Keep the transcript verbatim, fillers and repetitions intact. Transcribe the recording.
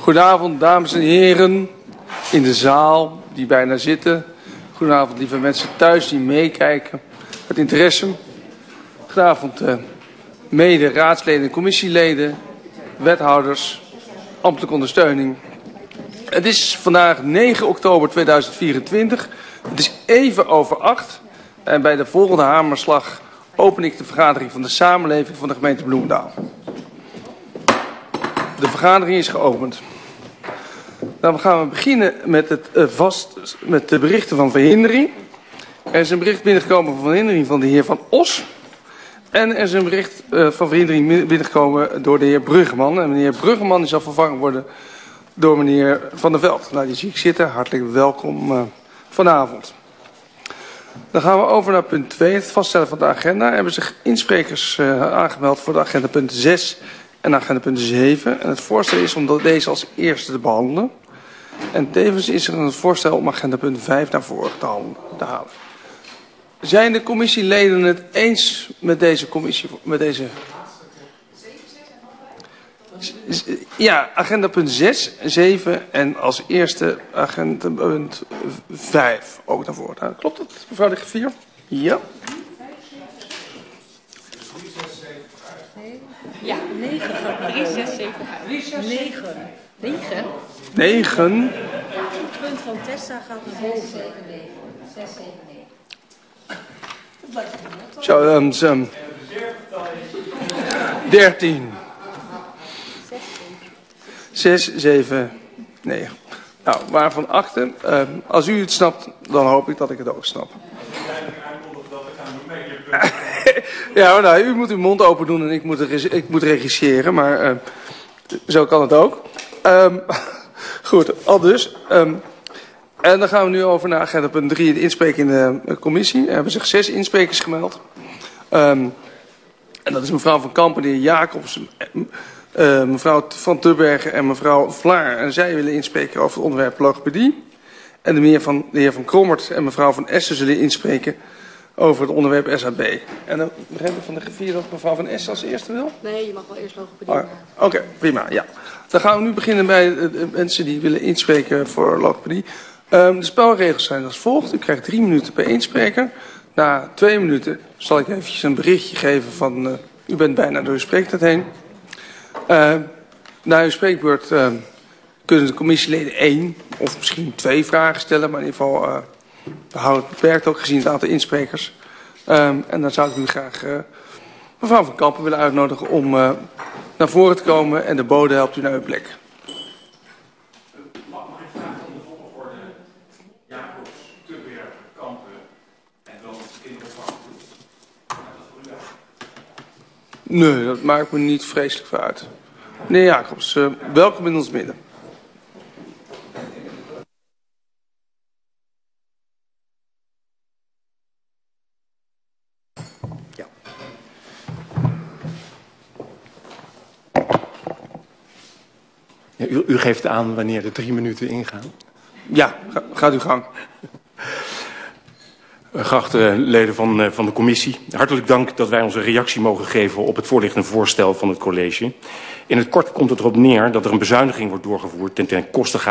Goedenavond, dames en heren in de zaal die bijna zitten. Goedenavond, lieve mensen thuis die meekijken met interesse. Goedenavond, uh, mede raadsleden en commissieleden, wethouders, ambtelijke ondersteuning. Het is vandaag negen oktober tweeduizend vierentwintig. Het is even over acht. En bij de volgende hamerslag open ik de vergadering van de samenleving van de gemeente Bloemendaal. De vergadering is geopend. Dan gaan we beginnen met, het, uh, vast, met de berichten van verhindering. Er is een bericht binnengekomen van verhindering van de heer Van Os. En er is een bericht uh, van verhindering binnengekomen door de heer Bruggeman. En meneer Bruggeman zal vervangen worden door meneer Van der Veld. Nou, die zie ik zitten. Hartelijk welkom uh, vanavond. Dan gaan we over naar punt twee, het vaststellen van de agenda. Er hebben zich insprekers uh, aangemeld voor de agenda punt zes en agenda punt zeven. En het voorstel is om deze als eerste te behandelen. En tevens is er een voorstel om agenda punt vijf naar voren te, te halen. Zijn de commissieleden het eens met deze commissie, met deze... Ja, agenda punt zes, zeven en als eerste agenda punt vijf ook naar voren. Nou, klopt dat, mevrouw de griffier? Ja. Ja, negen. drie, zes, zeven, vijf. negen. negen? negen. Het punt van Tessa gaat naar boven. zes, zeven, negen. Zo, um, um, dertien. zes, zeven, negen. Nou, waarvan achten. Uh, als u het snapt, dan hoop ik dat ik het ook snap. Ja, nou, u moet uw mond open doen en ik moet, ik moet regisseren, maar uh, zo kan het ook. Um, goed, al dus. Um, en dan gaan we nu over naar agenda punt drie, de inspreking in de commissie. Er hebben zich zes insprekers gemeld. Um, en dat is mevrouw Van Kampen, de heer Jacobs, uh, mevrouw Van Tubbergen en mevrouw Vlaar. En zij willen inspreken over het onderwerp logopedie. En de heer Van, de heer Van Krommert en mevrouw Van Essen zullen inspreken over het onderwerp S H B. En dan begrijp ik van de griffier dat mevrouw Van Essen als eerste wil? Nee, je mag wel eerst logopedie. Oh, Oké, okay, prima, ja. Dan gaan we nu beginnen bij de mensen die willen inspreken voor logopedie. Um, de spelregels zijn als volgt. U krijgt drie minuten per inspreker. Na twee minuten zal ik eventjes een berichtje geven van... Uh, u bent bijna door uw spreektijd heen. Uh, na uw spreekbeurt uh, kunnen de commissieleden één of misschien twee vragen stellen. Maar in ieder geval, uh, we houden het beperkt ook gezien het aantal insprekers. Um, en dan zou ik u graag uh, mevrouw Van Kampen willen uitnodigen om uh, naar voren te komen. En de bode helpt u naar uw plek. Nee, dat maakt me niet vreselijk veel uit. Meneer Jacobs, uh, welkom in ons midden. Ja. Ja, u, u geeft aan wanneer de drie minuten ingaan. Ja, ga, gaat uw gang. Geachte leden van, van de commissie, hartelijk dank dat wij onze reactie mogen geven op het voorliggende voorstel van het college. In het kort komt het erop neer dat er een bezuiniging wordt doorgevoerd ten, ten koste gaat